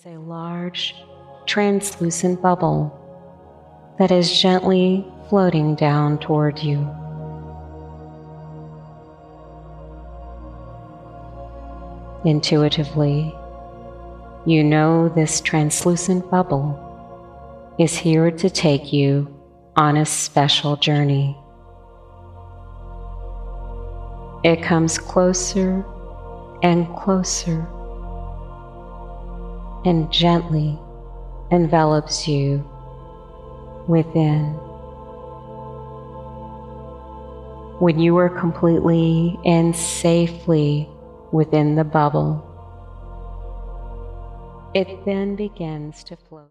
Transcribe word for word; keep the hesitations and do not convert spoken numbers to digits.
is a large, translucent bubble that is gently floating down toward you. Intuitively, you know this translucent bubble is here to take you on a special journey. It comes closer and closer and gently envelops you within. When you are completely and safely within the bubble, it then begins to float.